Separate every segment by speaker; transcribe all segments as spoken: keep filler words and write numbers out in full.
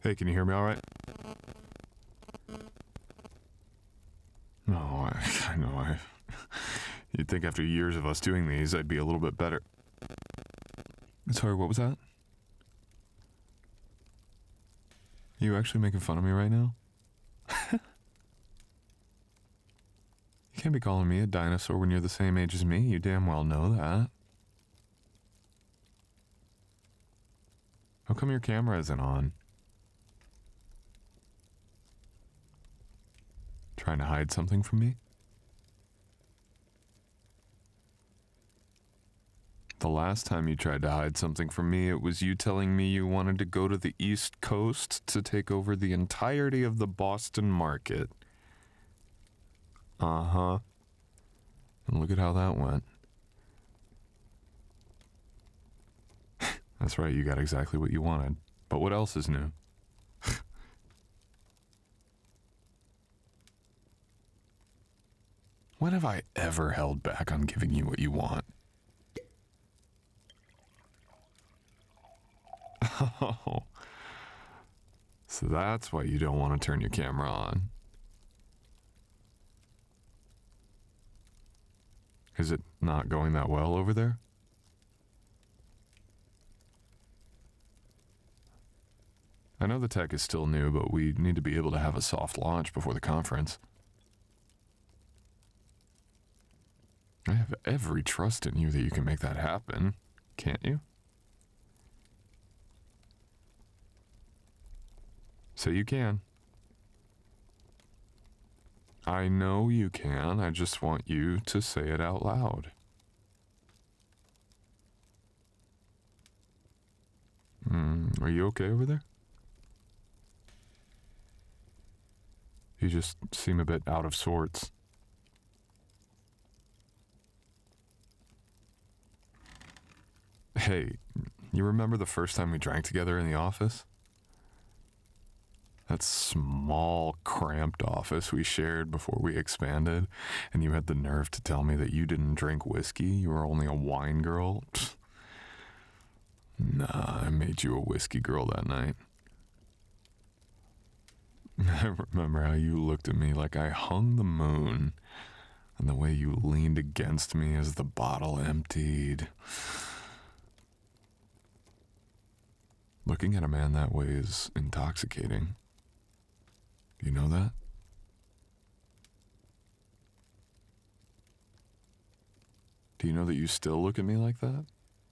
Speaker 1: Hey, can you hear me all right? No, I, I know. I. You'd think after years of us doing these, I'd be a little bit better. Sorry, what was that? You actually making fun of me right now? You can't be calling me a dinosaur when you're the same age as me. You damn well know that. How come your camera isn't on? Trying to hide something from me? The last time you tried to hide something from me, it was you telling me you wanted to go to the East Coast to take over the entirety of the Boston market. Uh-huh. And look at how that went. That's right, you got exactly what you wanted. But what else is new? When have I ever held back on giving you what you want? Oh. So that's why you don't want to turn your camera on. Is it not going that well over there? I know the tech is still new, but we need to be able to have a soft launch before the conference. I have every trust in you that you can make that happen, can't you? So you can. I know you can, I just want you to say it out loud. Mm, are you okay over there? You just seem a bit out of sorts. Hey, you remember the first time we drank together in the office? That small, cramped office we shared before we expanded, and you had the nerve to tell me that you didn't drink whiskey, you were only a wine girl? Nah, I made you a whiskey girl that night. I remember how you looked at me like I hung the moon, and the way you leaned against me as the bottle emptied. Looking at a man that way is intoxicating. Do you know that? Do you know that you still look at me like that?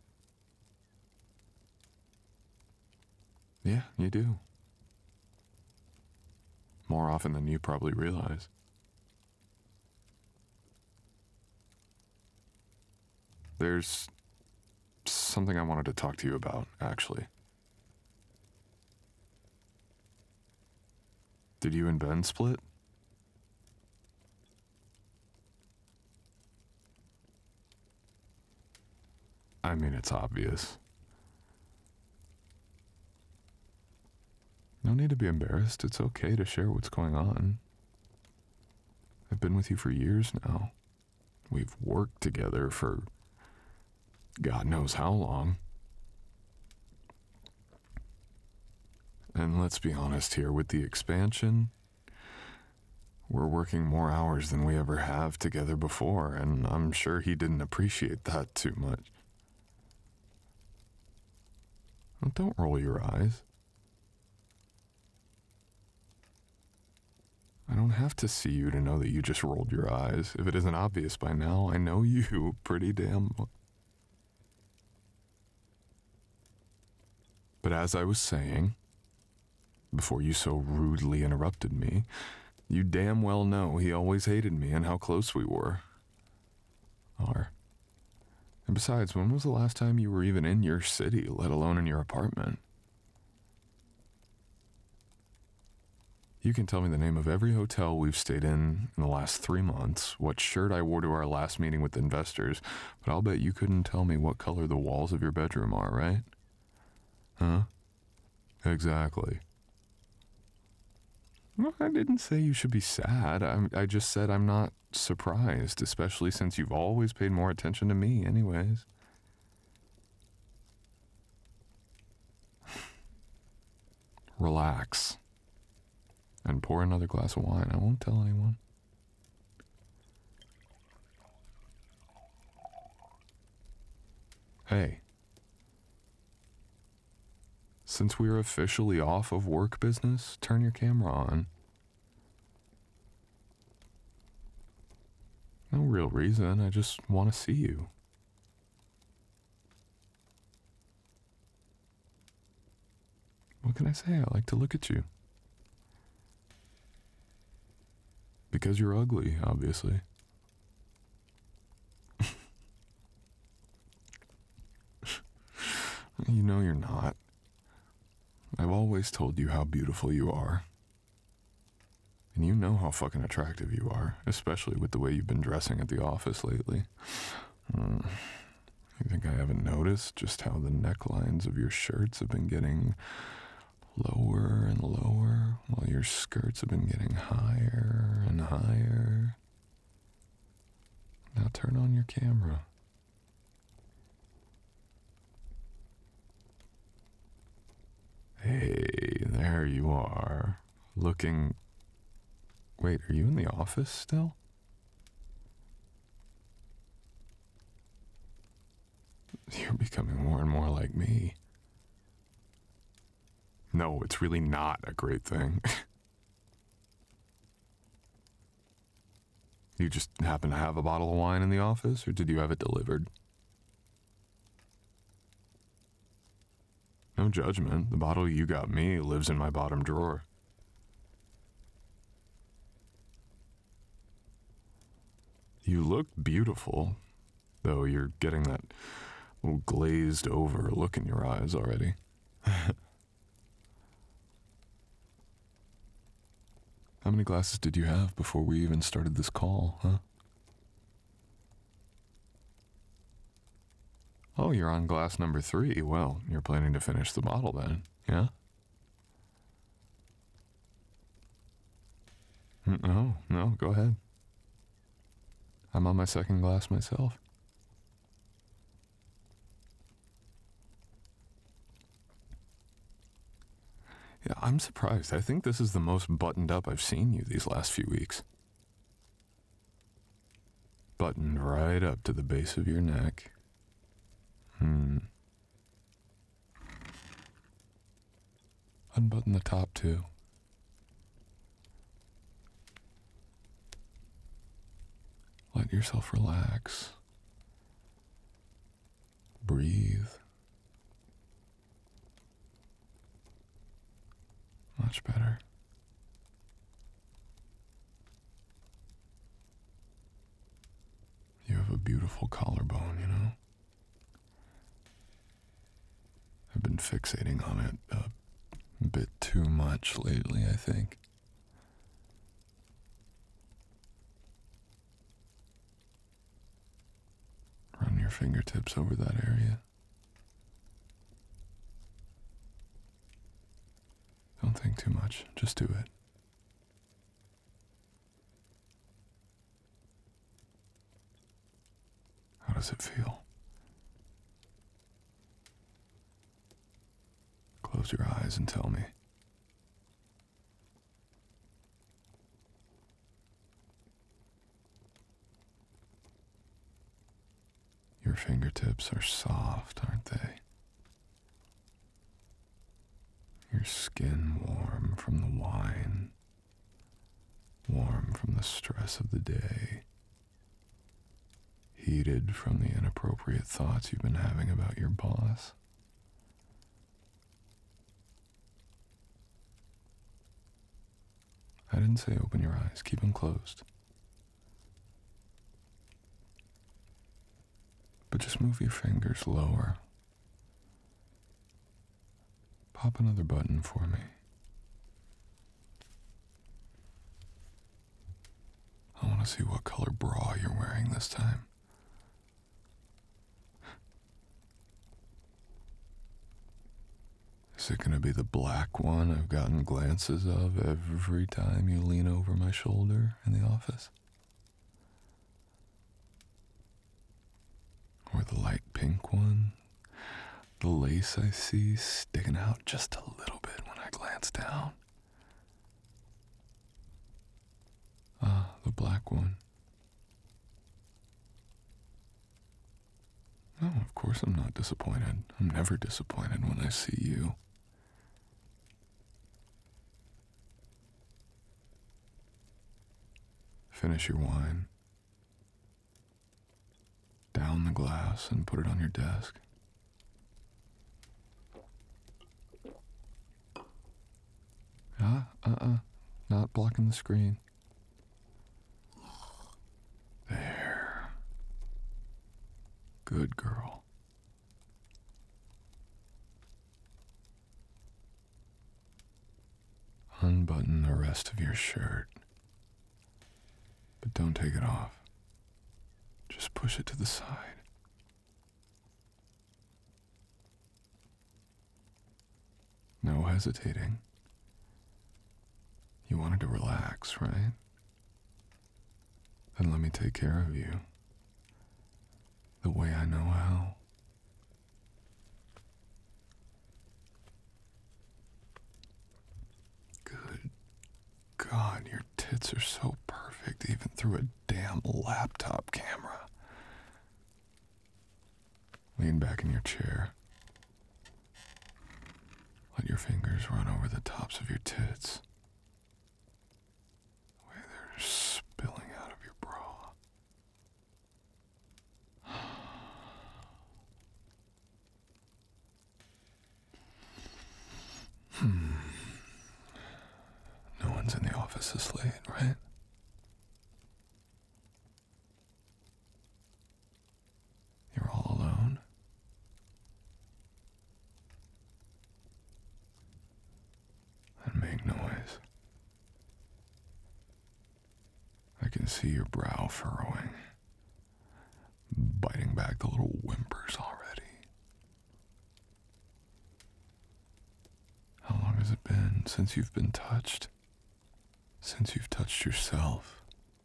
Speaker 1: Yeah, you do. More often than you probably realize. There's something I wanted to talk to you about, actually. Did you and Ben split? I mean, it's obvious. No need to be embarrassed. It's okay to share what's going on. I've been with you for years now. We've worked together for God knows how long. And let's be honest here, with the expansion, we're working more hours than we ever have together before, and I'm sure he didn't appreciate that too much. Well, don't roll your eyes. I don't have to see you to know that you just rolled your eyes. If it isn't obvious by now, I know you pretty damn well. But as I was saying, before you so rudely interrupted me, you damn well know he always hated me and how close we were. Are. And besides, when was the last time you were even in your city, let alone in your apartment? You can tell me the name of every hotel we've stayed in in the last three months, what shirt I wore to our last meeting with investors, but I'll bet you couldn't tell me what color the walls of your bedroom are, right? Huh? Exactly. Well, I didn't say you should be sad. I, I just said I'm not surprised, especially since you've always paid more attention to me anyways. relax, and pour another glass of wine. I won't tell anyone. Hey, since we're officially off of work business, turn your camera on. No real reason, I just want to see you. What can I say? I like to look at you. Because you're ugly, obviously. You know you're not. I've always told you how beautiful you are. And you know how fucking attractive you are, especially with the way you've been dressing at the office lately. Mm. You think I haven't noticed just how the necklines of your shirts have been getting lower and lower, while your skirts have been getting higher and higher? Now turn on your camera. Hey, there you are, looking... Wait, are you in the office still? You're becoming more and more like me. No, it's really not a great thing. You just happen to have a bottle of wine in the office, or did you have it delivered? No judgment. The bottle you got me lives in my bottom drawer. You look beautiful, though you're getting that little glazed over look in your eyes already. How many glasses did you have before we even started this call, huh? Oh, you're on glass number three. Well, you're planning to finish the bottle then, yeah? No, no, go ahead. I'm on my second glass myself. Yeah, I'm surprised. I think this is the most buttoned up I've seen you these last few weeks. Buttoned right up to the base of your neck. Hmm. Unbutton the top too. Let yourself relax. Breathe. Much better. You have a beautiful collarbone, you know? I've been fixating on it a bit too much lately, I think. Run your fingertips over that area. Don't think too much, just do it. How does it feel? Close your eyes and tell me. Your fingertips are soft, aren't they? Your skin warm from the wine, warm from the stress of the day, heated from the inappropriate thoughts you've been having about your boss. I didn't say open your eyes, keep them closed. But just move your fingers lower. Pop another button for me. I want to see what color bra you're wearing this time. Is it going to be the black one I've gotten glances of every time you lean over my shoulder in the office? Or the light pink one? The lace I see sticking out just a little bit when I glance that's down. Ah, the black one. No, of course I'm not disappointed. I'm never disappointed when I see you. Finish your wine. Down the glass and put it on your desk. Ah, uh-uh. Not blocking the screen. There. Good girl. Unbutton the rest of your shirt. But don't take it off. Just push it to the side. No hesitating. You wanted to relax, right? Then let me take care of you. The way I know how. Good God, your tits are so perfect, even through a damn laptop camera. Lean back in your chair. Let your fingers run over the tops of your tits. The way they're spilling out of your bra. Hmm. No one's in the office this late, right? You're all alone? Then make noise. I can see your brow furrowing, biting back the little whimpers already. How long has it been since you've been touched? Since you've touched yourself?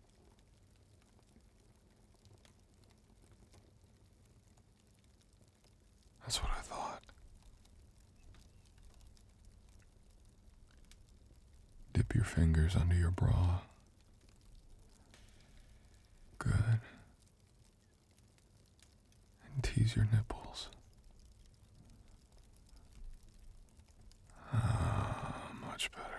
Speaker 1: That's what I thought. Dip your fingers under your bra. Good. And tease your nipples. Ah, much better.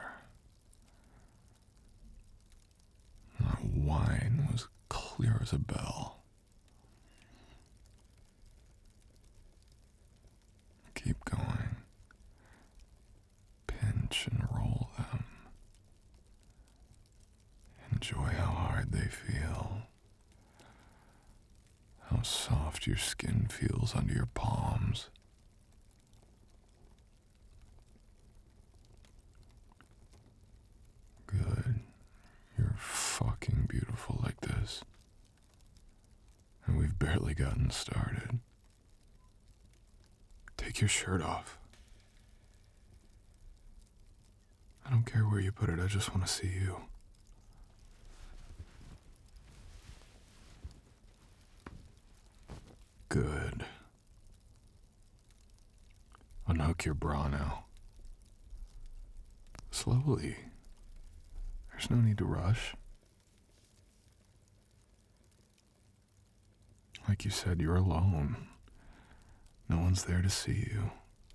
Speaker 1: That wine was clear as a bell. Keep going. Pinch and roll them. Enjoy how hard they feel. How soft your skin feels under your palms. Good. You're fucking beautiful like this. And we've barely gotten started. Take your shirt off. I don't care where you put it, I just want to see you. Good. Unhook your bra now. Slowly. There's no need to rush. Like you said, you're alone. No one's there to see you.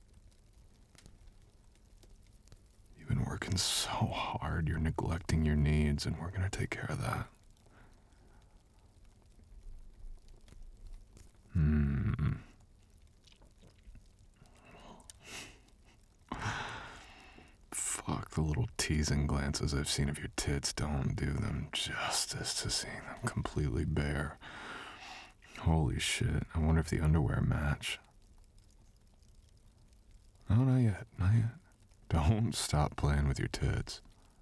Speaker 1: You've been working so hard, you're neglecting your needs, and we're gonna take care of that. Hmm. Fuck, the little teasing glances I've seen of your tits don't do them justice to seeing them completely bare. Holy shit, I wonder if the underwear match. Oh, not yet, not yet. Don't stop playing with your tits.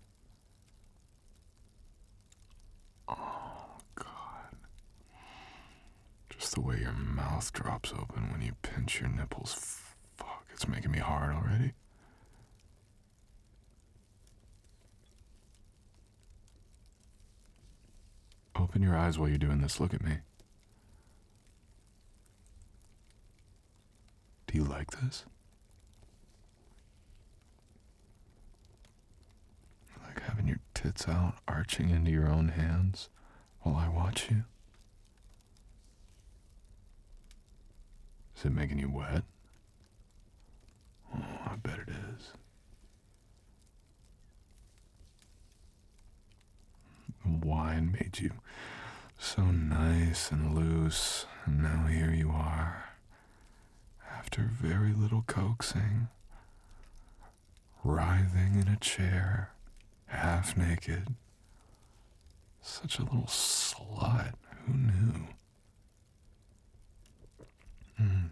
Speaker 1: Oh, God. Just the way your mouth drops open when you pinch your nipples. Fuck, it's making me hard already. Open your eyes while you're doing this. Look at me. Do you like this? tits out, arching into your own hands while I watch you? Is it making you wet? Oh, I bet it is. Wine made you so nice and loose, and now here you are, after very little coaxing, writhing in a chair, half naked. Such a little slut. Who knew? Mm.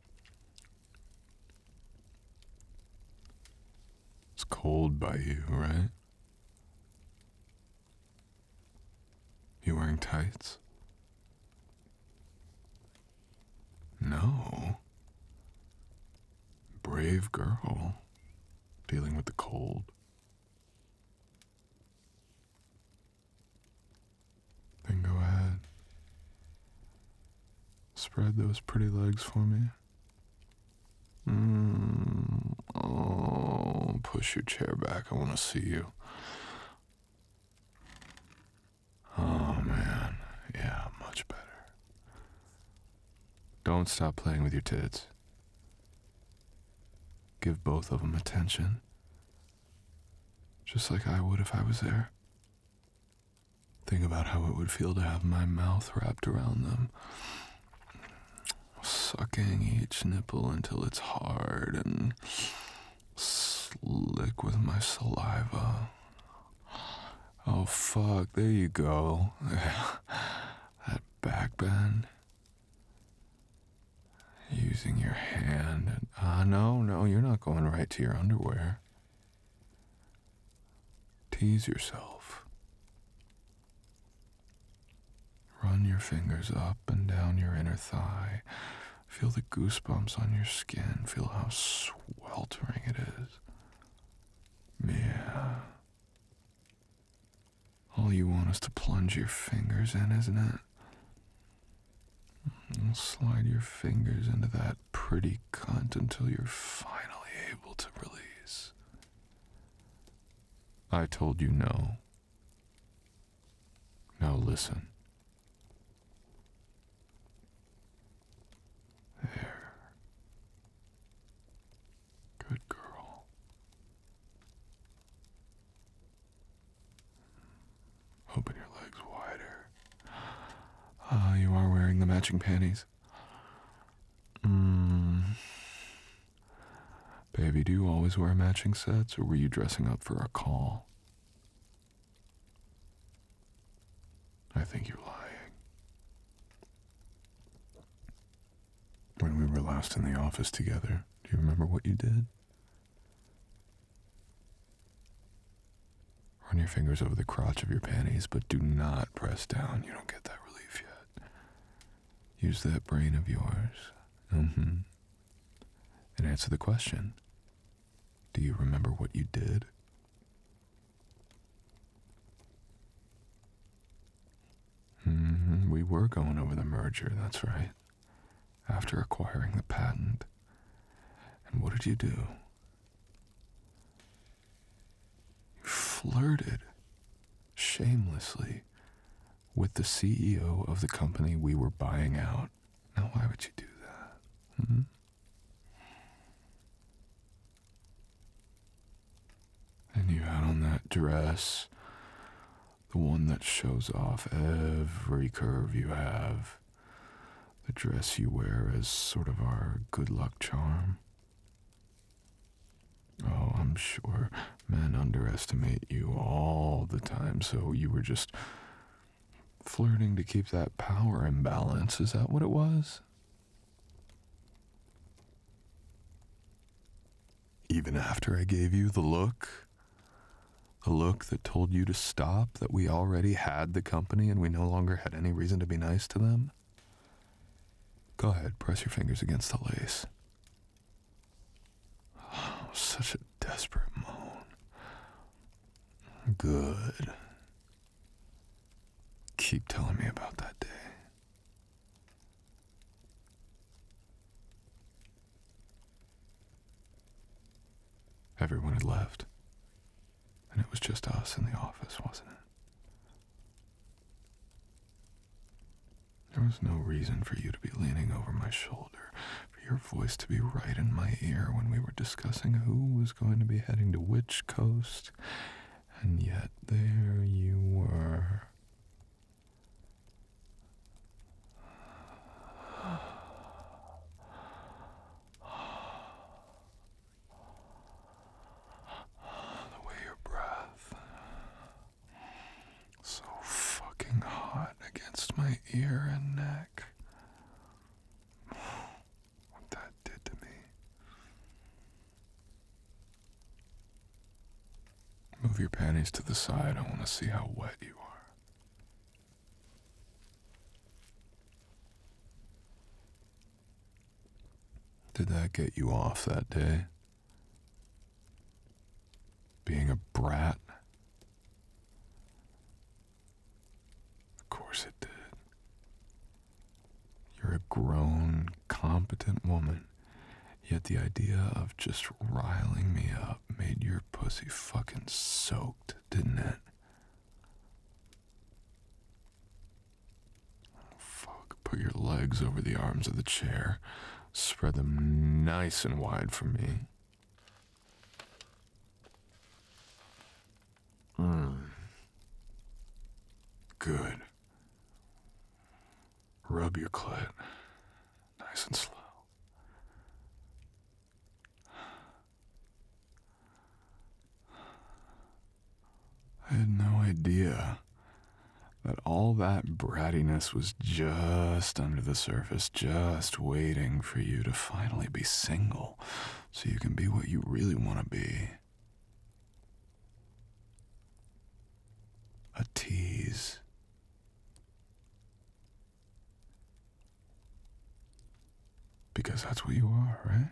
Speaker 1: It's cold by you, right? You wearing tights? No. Brave girl. Dealing with the cold. Then go ahead. Spread those pretty legs for me. Mm. Oh, push your chair back. I want to see you. Oh, man. Yeah, much better. Don't stop playing with your tits. Give both of them attention. Just like I would if I was there. Think about how it would feel to have my mouth wrapped around them. Sucking each nipple until it's hard and slick with my saliva. Oh, fuck, there you go. That back bend. Using your hand. And, uh, no, no, you're not going right to your underwear. Tease yourself. Run your fingers up and down your inner thigh. Feel the goosebumps on your skin. Feel how sweltering it is. Yeah. All you want is to plunge your fingers in, isn't it? And slide your fingers into that pretty cunt until you're finally able to release. I told you no. Now listen. There. Good girl. Open your legs wider. Ah, uh, you are wearing the matching panties. Hmm. Baby, do you always wear matching sets, or were you dressing up for a call? I think you're lying. When we were last in the office together, do you remember what you did? Run your fingers over the crotch of your panties, but do not press down. You don't get that relief yet. Use that brain of yours. Mm-hmm. And answer the question. Do you remember what you did? Mm-hmm. We were going over the merger, that's right. After acquiring the patent. And what did you do? You flirted shamelessly with the C E O of the company we were buying out. Now, why would you do that? Hmm? And you had on that dress, the one that shows off every curve you have, the dress you wear as sort of our good luck charm. Oh, I'm sure men underestimate you all the time, so you were just flirting to keep that power in balance. Is that what it was? Even after I gave you the look? The look that told you to stop, that we already had the company and we no longer had any reason to be nice to them? Go ahead, press your fingers against the lace. Oh, such a desperate moan. Good. Keep telling me about that day. Everyone had left. And it was just us in the office, wasn't it? There was no reason for you to be leaning over my shoulder, for your voice to be right in my ear when we were discussing who was going to be heading to which coast, and yet there you were. The way your breath, so fucking hot against my ear and neck. What that did to me. Move your panties to the side. I want to see how wet you are. Did that get you off that day? Being a brat? Of course it did. You're a grown, competent woman, yet the idea of just riling me up made your pussy fucking soaked, didn't it? Oh, fuck. Put your legs over the arms of the chair. Spread them nice and wide for me. Mm. Good. Rub your clit. Nice and slow. I had no idea that all that brattiness was just under the surface, just waiting for you to finally be single so you can be what you really want to be. A tease. Because that's what you are, right?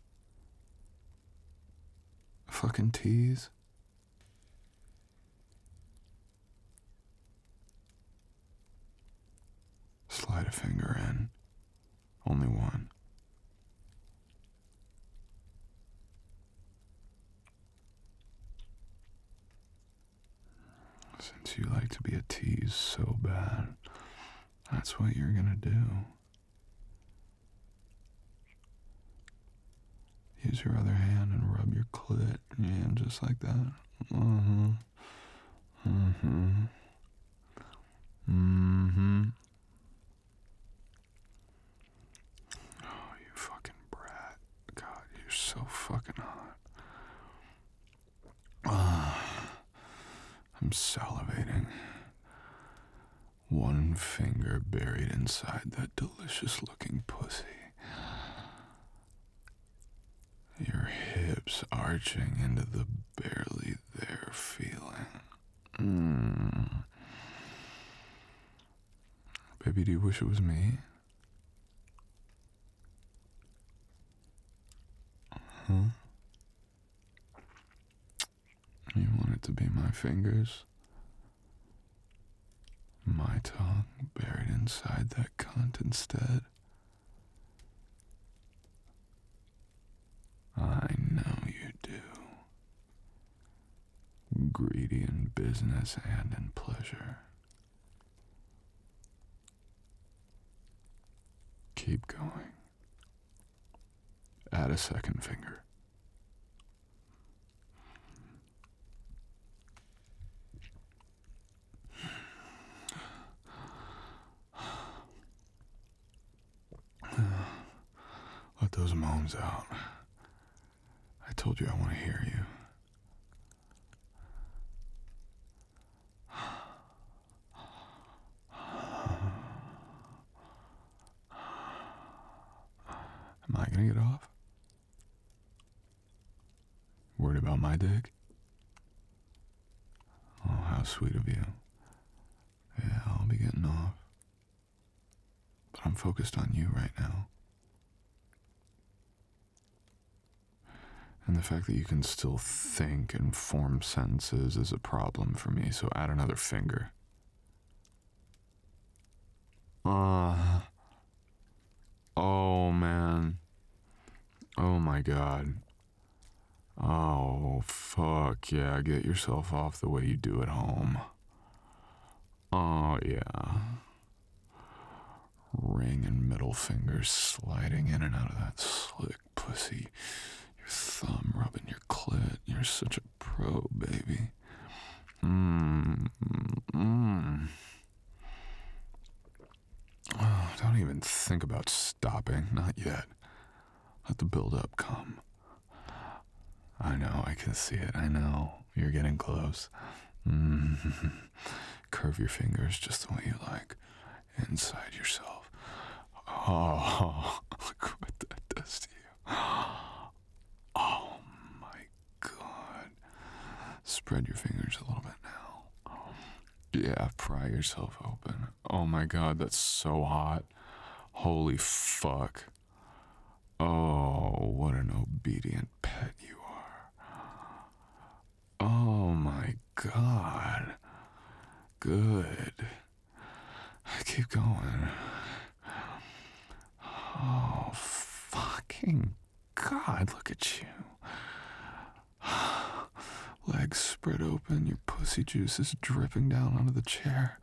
Speaker 1: A fucking tease. Slide a finger in. Only one. Since you like to be a tease so bad, that's what you're gonna do. Use your other hand and rub your clit. Yeah, just like that. Uh-huh. Mm-hmm. Mm-hmm. Oh, you fucking brat. God, you're so fucking hot. Ah, I'm salivating. One finger buried inside that delicious-looking pussy. Your hips arching into the barely there feeling. Mm. Baby, do you wish it was me? Huh? You want it to be my fingers? My tongue buried inside that cunt instead? I know you do. Greedy in business and in pleasure. Keep going. Add a second finger. Let those moans out. I told you I want to hear you. Am I gonna get off? Worried about my dick? Oh, how sweet of you. Yeah, I'll be getting off. But I'm focused on you right now. And the fact that you can still think and form sentences is a problem for me, so add another finger. Ah. Uh, oh, man. Oh, my God. Oh, fuck yeah, get yourself off the way you do at home. Oh, yeah. Ring and middle fingers sliding in and out of that slick pussy. Your thumb rubbing your clit. You're such a pro, baby. Mmm. Mmm. Oh, don't even think about stopping. Not yet. Let the build-up come. I know, I can see it. I know. You're getting close. Mm-hmm. Curve your fingers just the way you like. Inside yourself. Oh, look what that does to you. Oh my God. Spread your fingers a little bit now. Yeah, pry yourself open. Oh my God, that's so hot. Holy fuck. Oh, what an obedient pet you are. Oh my God. Good. Keep going. Oh, fucking God, look at you. Legs spread open, your pussy juice is dripping down onto the chair.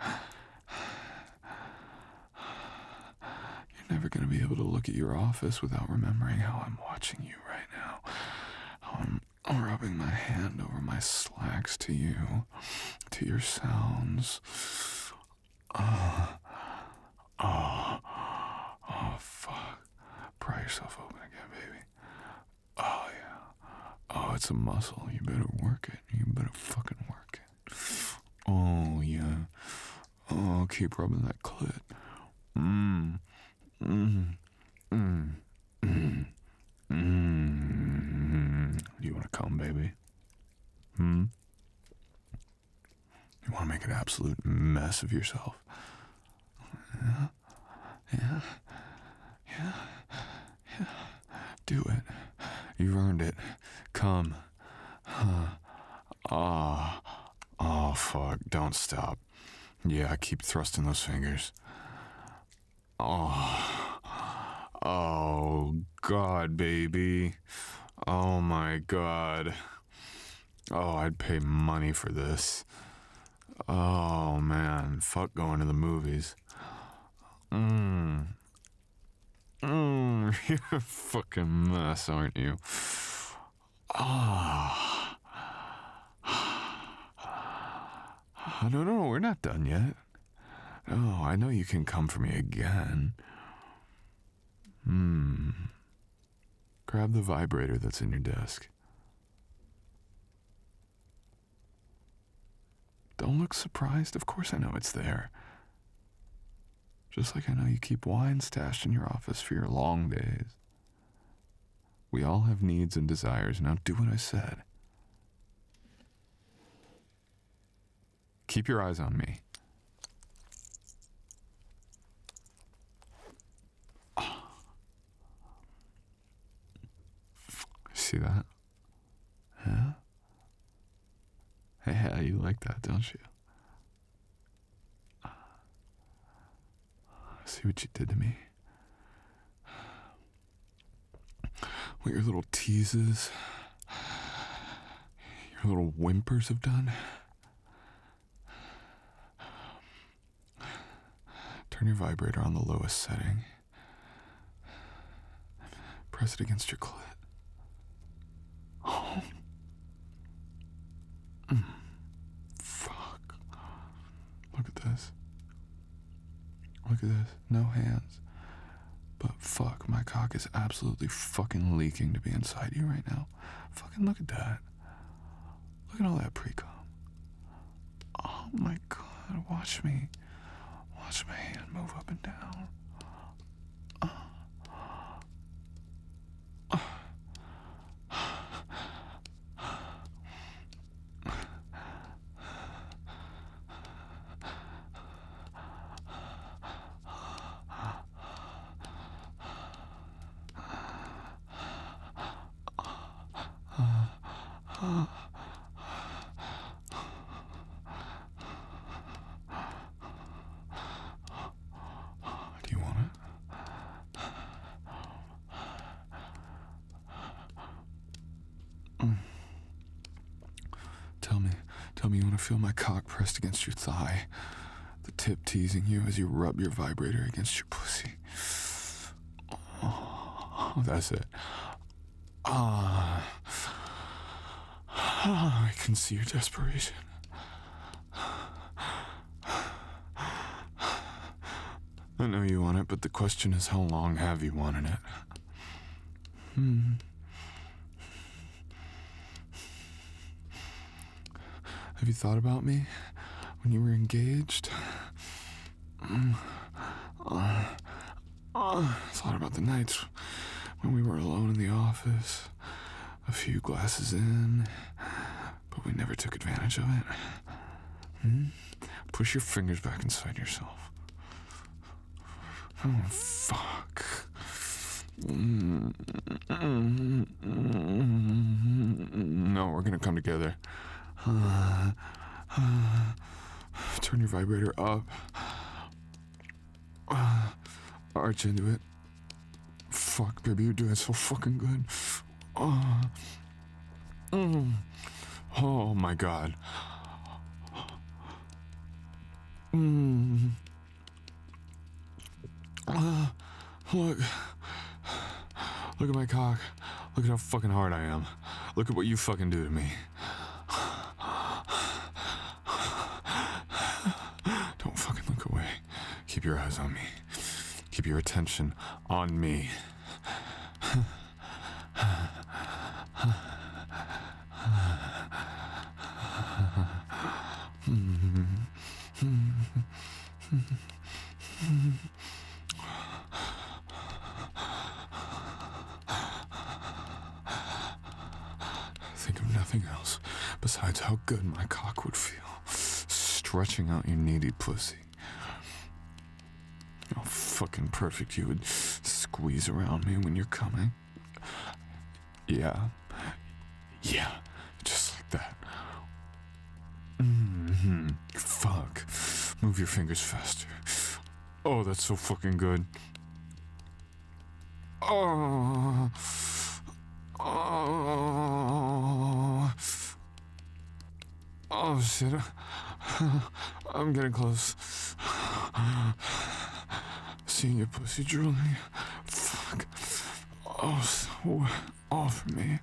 Speaker 1: You're never going to be able to look at your office without remembering how I'm watching you right now. How I'm rubbing my hand over my slacks to you, to your sounds. Oh, oh, oh, fuck. Pry yourself open again, baby. Oh, yeah. Oh, it's a muscle. You better work it. You better fucking work it. Oh, yeah. Oh, keep rubbing that clit. Mmm. Mmm. Mmm. Mmm. Mmm. Do you want to come, baby? Hmm? You want to make an absolute mess of yourself? Yeah? Yeah? Yeah? Yeah? Do it. You've earned it. Come. Huh. Ah. Oh, fuck. Don't stop. Yeah, keep thrusting those fingers. Oh. Oh, God, baby. Oh, my God. Oh, I'd pay money for this. Oh, man. Fuck going to the movies. Mmm. Mmm. You're a fucking mess, aren't you? Ah. Oh. No, no, we're not done yet. Oh, I know you can come for me again. Hmm. Grab the vibrator that's in your desk. Don't look surprised. Of course I know it's there. Just like I know you keep wine stashed in your office for your long days. We all have needs and desires. Now do what I said. Keep your eyes on me. See that? Yeah? Yeah, you like that, don't you? See what you did to me? What your little teases, your little whimpers have done? Turn your vibrator on the lowest setting. Press it against your clit. Oh. Mm. Fuck. Look at this. Look at this. No hands. But fuck, my cock is absolutely fucking leaking to be inside you right now. Fucking look at that. Look at all that pre-cum. Oh my God, watch me. Watch my hand move up and down. Uh. Uh. Do you want it? Mm. Tell me you want to feel my cock pressed against your thigh, the tip teasing you as you rub your vibrator against your pussy. Oh, that's it. Ah, ah, I can see your desperation. I know you want it, but the question is, how long have you wanted it? Hmm. Have you thought about me when you were engaged? Mm. Uh, uh, thought about the nights when we were alone in the office, a few glasses in, but we never took advantage of it. Hmm? Push your fingers back inside yourself. Oh, fuck. No, we're gonna come together. Uh, uh, turn your vibrator up. Uh, arch into it. Fuck, baby, you're doing so fucking good. Uh, mm. Oh my god. Mm. Uh, look. Look at my cock. Look at how fucking hard I am. Look at what you fucking do to me. Don't fucking look away. Keep your eyes on me. Keep your attention on me. Think of nothing else besides how good my cock would feel stretching out your needy pussy. How fucking perfect you would squeeze around me when you're coming. Yeah. Yeah. Just like that. Mm-hmm. Fuck. Move your fingers faster. Oh, that's so fucking good. Oh. Oh. Oh, shit. I'm getting close. Seeing your pussy drooling. Fuck. Oh, so off me.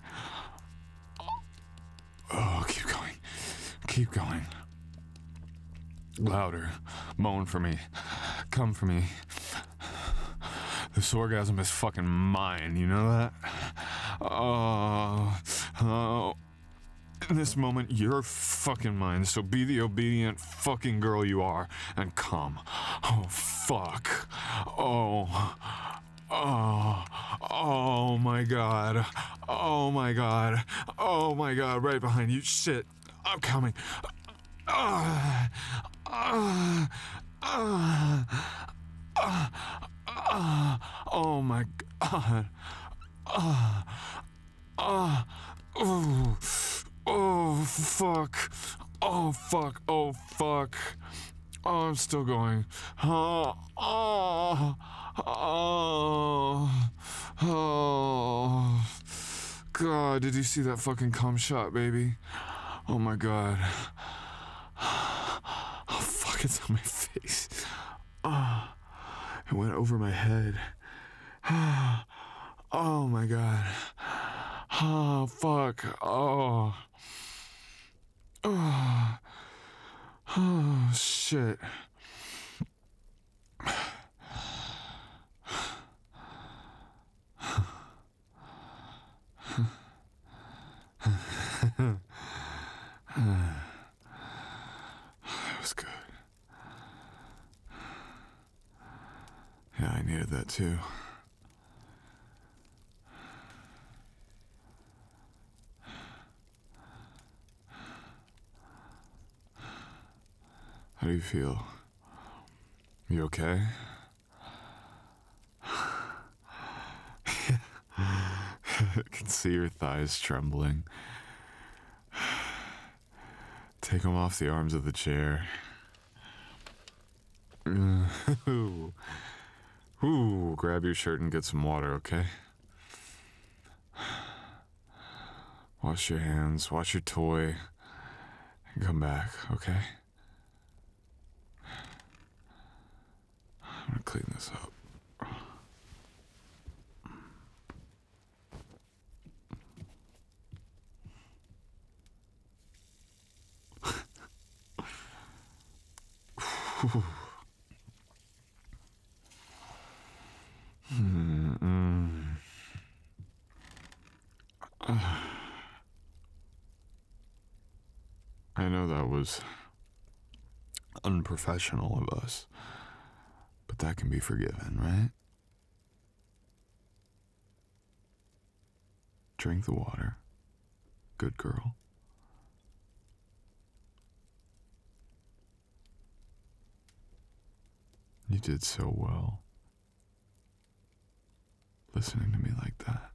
Speaker 1: Oh, keep going. Keep going. Louder. Moan for me. Come for me. This orgasm is fucking mine, you know that? Oh. Oh. In this moment, you're fucking mine, so be the obedient fucking girl you are and come. Oh, fuck. Oh. Oh. Oh, my God. Oh, my God. Oh, my God. Right behind you. Shit. I'm coming. Uh, uh, uh, uh, uh, oh, my God. Uh, uh, ooh. Oh, fuck. Oh, fuck. Oh, fuck. Oh, I'm still going. Oh, oh, oh, oh. God, did you see that fucking cum shot, baby? Oh, my God. Oh, fuck, it's on my face. Oh, it went over my head. Oh, my God. Oh, fuck. Oh. Oh, oh shit. That was good. Yeah, I needed that too. How do you feel? You okay? I can see your thighs trembling. Take them off the arms of the chair. Ooh. Ooh, grab your shirt and get some water, okay? Wash your hands, wash your toy. Come back, okay? I'm gonna clean this up. Mm-mm. I know that was unprofessional of us, but that can be forgiven, right? Drink the water. Good girl. You did so well listening to me like that.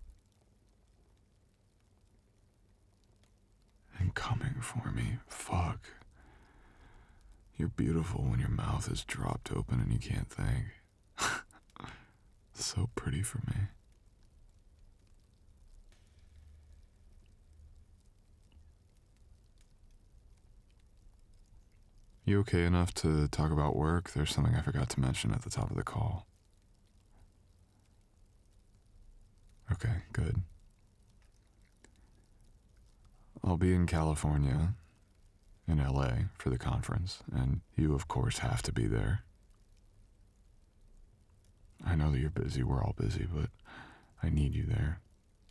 Speaker 1: And coming for me. Fuck. You're beautiful when your mouth is dropped open and you can't think. So pretty for me. You okay enough to talk about work? There's something I forgot to mention at the top of the call. Okay, good. I'll be in California, in L A, for the conference, and you, of course, have to be there. I know that you're busy, we're all busy, but I need you there.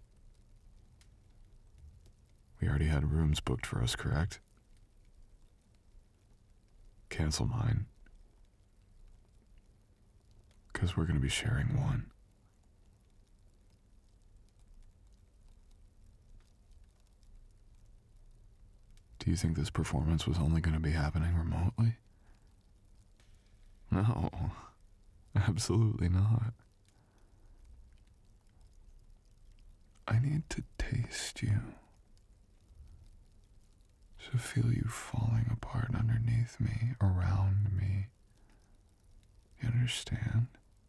Speaker 1: We already had rooms booked for us, correct? Cancel mine. Because we're going to be sharing one. Do you think this performance was only going to be happening remotely? No, absolutely not. I need to taste you. To feel you falling apart underneath me, around me. You understand?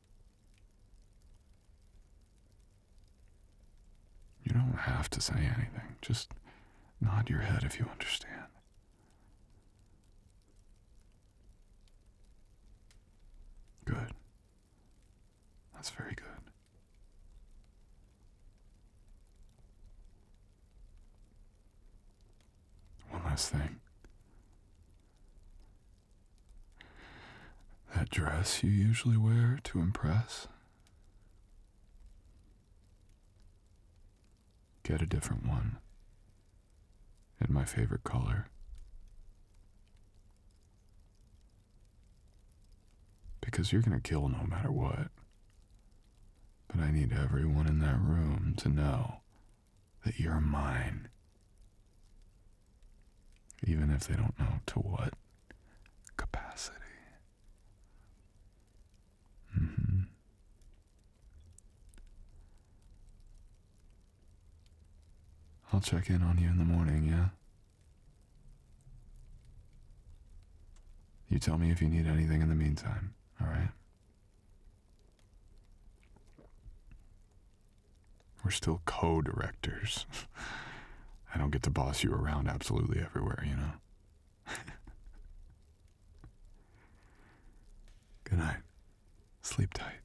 Speaker 1: You don't have to say anything. Just nod your head if you understand. Good. That's very good. One last thing. That dress you usually wear to impress? Get a different one. In my favorite color. Because you're gonna kill no matter what. But I need everyone in that room to know that you're mine. Even if they don't know to what capacity. Mm-hmm. I'll check in on you in the morning, yeah? You tell me if you need anything in the meantime, alright? We're still co-directors. I don't get to boss you around absolutely everywhere, you know? Good night. Sleep tight.